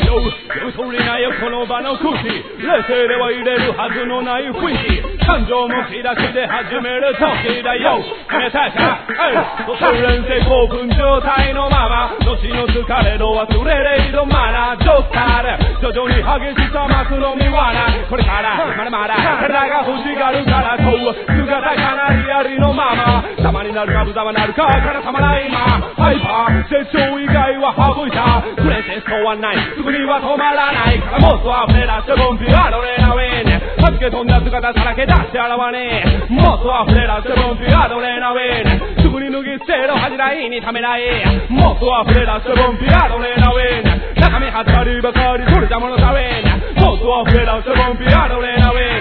よ読み取れないよこの場の空気冷静では入れるはずのない雰囲気感情むき出しで始める時だよ決めたか蘇連性興奮状態のまま後の疲れど忘れれいどまな状態で徐々に激しさ増すのみはなこれからまだまだ体が欲しがるからと姿かなりありのまま様になるか無様なるかからたまらない今ハイパー成長以外は省いたプレゼンスとはないすぐには止まらないからもっと溢れ出してボンピアドレナウィンはじけ飛んだ姿さらけ出してあらわねもっと溢れ出してボンピアドレナウィンすぐに脱ぎ捨てろ恥じらいにためらいもっと溢れ出してボンピアドレナウィン中身はったりばかりそれじゃものさウィンもっと溢れ出してボンピアドレナウィン